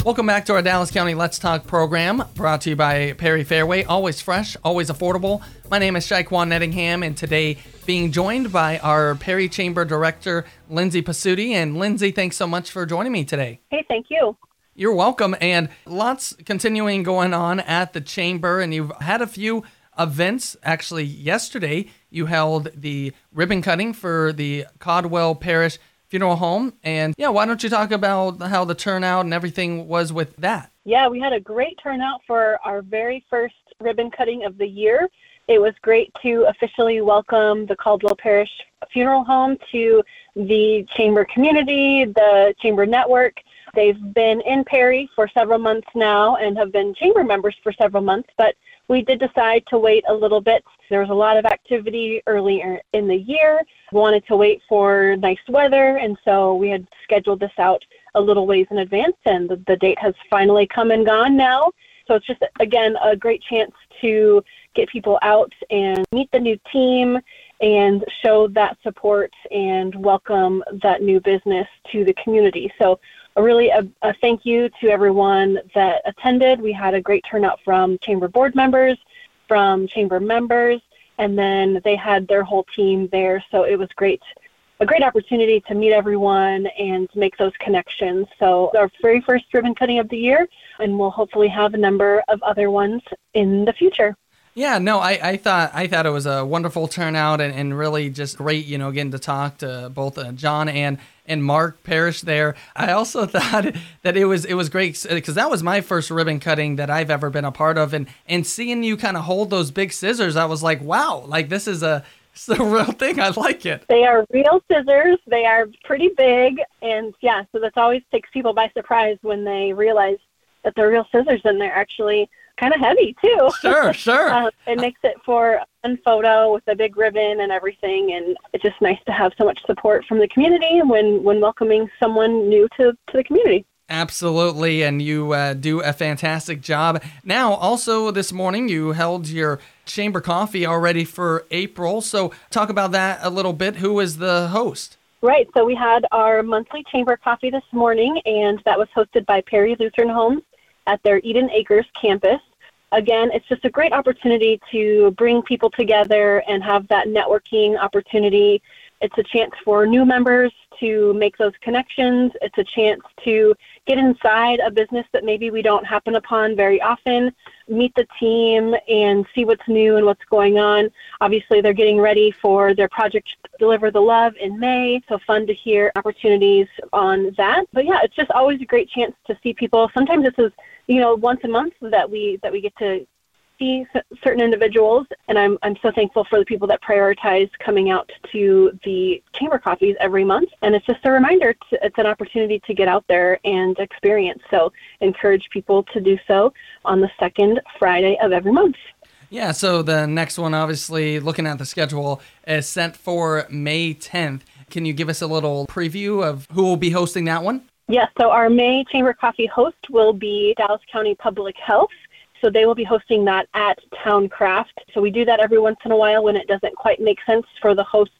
Welcome back to our Dallas County Let's Talk program, brought to you by Perry Fairway. Always fresh, always affordable. My name is Shaquan Nettingham, and today being joined by our Perry Chamber Director, Lindsay Pasuti. And Lindsay, thanks so much for joining me today. Hey, thank you. You're welcome. And lots continuing going on at the Chamber, and you've had a few events. Actually, yesterday you held the ribbon cutting for the Caldwell Parish Funeral Home. And yeah, why don't you talk about how the turnout and everything was with that? Yeah, we had a great turnout for our very first ribbon cutting of the year. It was great to officially welcome the Caldwell Parish Funeral Home to the Chamber community, the Chamber network. They've been in Perry for several months now and have been Chamber members for several months, but we did decide to wait a little bit. There was a lot of activity earlier in the year. We wanted to wait for nice weather, and so we had scheduled this out a little ways in advance, and the date has finally come and gone now. So it's just, again, a great chance to get people out and meet the new team and show that support and welcome that new business to the community. So a thank you to everyone that attended. We had a great turnout from Chamber board members, from Chamber members, and then they had their whole team there. So it was a great opportunity to meet everyone and make those connections. So our very first ribbon cutting of the year, and we'll hopefully have a number of other ones in the future. Yeah, no, I thought it was a wonderful turnout and really just great, getting to talk to both John and Mark Parrish there. I also thought that it was great because that was my first ribbon cutting that I've ever been a part of, and seeing you kind of hold those big scissors, I was like, wow, like this is a real thing. I like it. They are real scissors. They are pretty big, and yeah, so that always takes people by surprise when they realize that they're real scissors and they're actually kind of heavy too. Sure. It makes it for a fun photo with a big ribbon and everything, and it's just nice to have so much support from the community when welcoming someone new to the community. Absolutely, and you do a fantastic job. Now, also this morning, you held your Chamber Coffee already for April, so talk about that a little bit. Who is the host? Right, so we had our monthly Chamber Coffee this morning, and that was hosted by Perry Lutheran Homes at their Eden Acres campus. Again, it's just a great opportunity to bring people together and have that networking opportunity. It's a chance for new members to make those connections. It's a chance to get inside a business that maybe we don't happen upon very often, meet the team and see what's new and what's going on. Obviously, they're getting ready for their Project Deliver the Love in May, so fun to hear opportunities on that. But yeah, it's just always a great chance to see people. Sometimes this is, once a month that we get to see certain individuals, and I'm so thankful for the people that prioritize coming out to the Chamber Coffees every month. And it's just a reminder, it's an opportunity to get out there and experience. So encourage people to do so on the second Friday of every month. Yeah, so the next one, obviously, looking at the schedule, is set for May 10th. Can you give us a little preview of who will be hosting that one? Yes, so our May Chamber Coffee host will be Dallas County Public Health. So they will be hosting that at Towncraft. So we do that every once in a while when it doesn't quite make sense for the host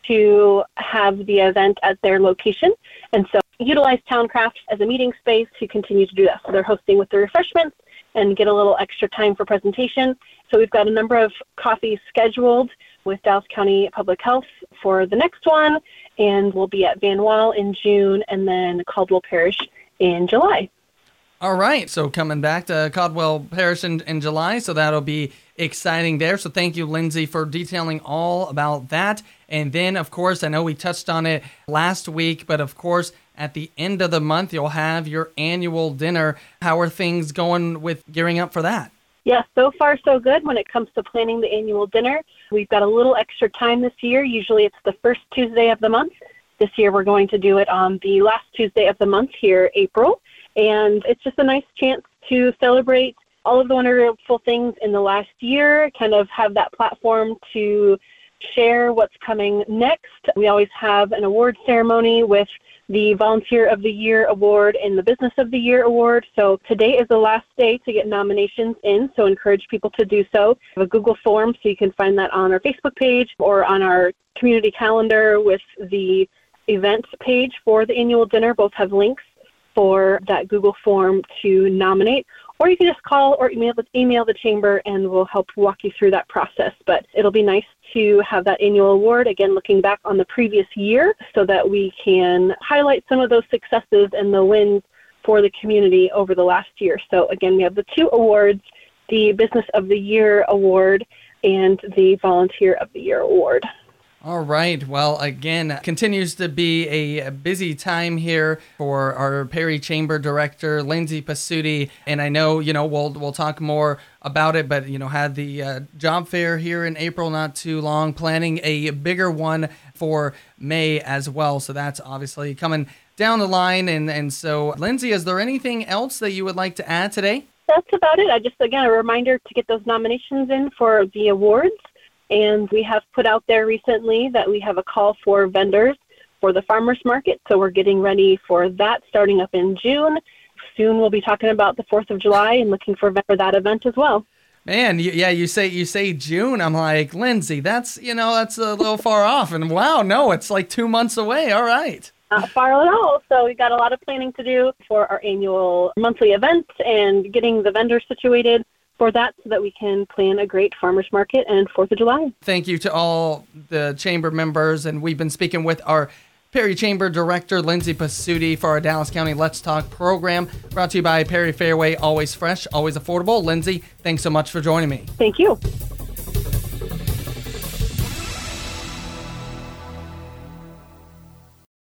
to have the event at their location. And so utilize Towncraft as a meeting space to continue to do that. So they're hosting with the refreshments and get a little extra time for presentation. So we've got a number of coffees scheduled with Dallas County Public Health for the next one, and we'll be at Van Wall in June and then Caldwell Parish in July. All right, so coming back to Caldwell Parish in July, so that'll be exciting there. So thank you, Lindsay, for detailing all about that. And then, of course, I know we touched on it last week, but of course, at the end of the month, you'll have your annual dinner. How are things going with gearing up for that? Yeah, so far so good when it comes to planning the annual dinner. We've got a little extra time this year. Usually it's the first Tuesday of the month. This year we're going to do it on the last Tuesday of the month here, April. And it's just a nice chance to celebrate all of the wonderful things in the last year, kind of have that platform to share what's coming next. We always have an award ceremony with the Volunteer of the Year Award and the Business of the Year Award. So today is the last day to get nominations in, so encourage people to do so. We have a Google form, so you can find that on our Facebook page or on our community calendar with the events page for the annual dinner. Both have links for that Google form to nominate, or you can just call or email the chamber and we'll help walk you through that process. But it'll be nice to have that annual award, again, looking back on the previous year so that we can highlight some of those successes and the wins for the community over the last year. So again, we have the 2 awards, the Business of the Year Award and the Volunteer of the Year Award. All right. Well, again, continues to be a busy time here for our Perry Chamber Director, Lindsay Pasuti. And I know, we'll talk more about it, but, had the job fair here in April not too long, planning a bigger one for May as well. So that's obviously coming down the line. And so, Lindsay, is there anything else that you would like to add today? That's about it. Again, a reminder to get those nominations in for the awards. And we have put out there recently that we have a call for vendors for the farmers market. So we're getting ready for that starting up in June. Soon we'll be talking about the 4th of July and looking for that event as well. Man, you say June. I'm like, Lindsay, that's a little far off. And wow, no, it's like 2 months away. All right. Not far at all. So we've got a lot of planning to do for our annual monthly events and getting the vendors situated for that so that we can plan a great farmers market and 4th of July. Thank you to all the chamber members. And we've been speaking with our Perry Chamber Director, Lindsay Pasuti, for our Dallas County Let's Talk program, brought to you by Perry Fairway, always fresh, always affordable. Lindsay, thanks so much for joining me. Thank you.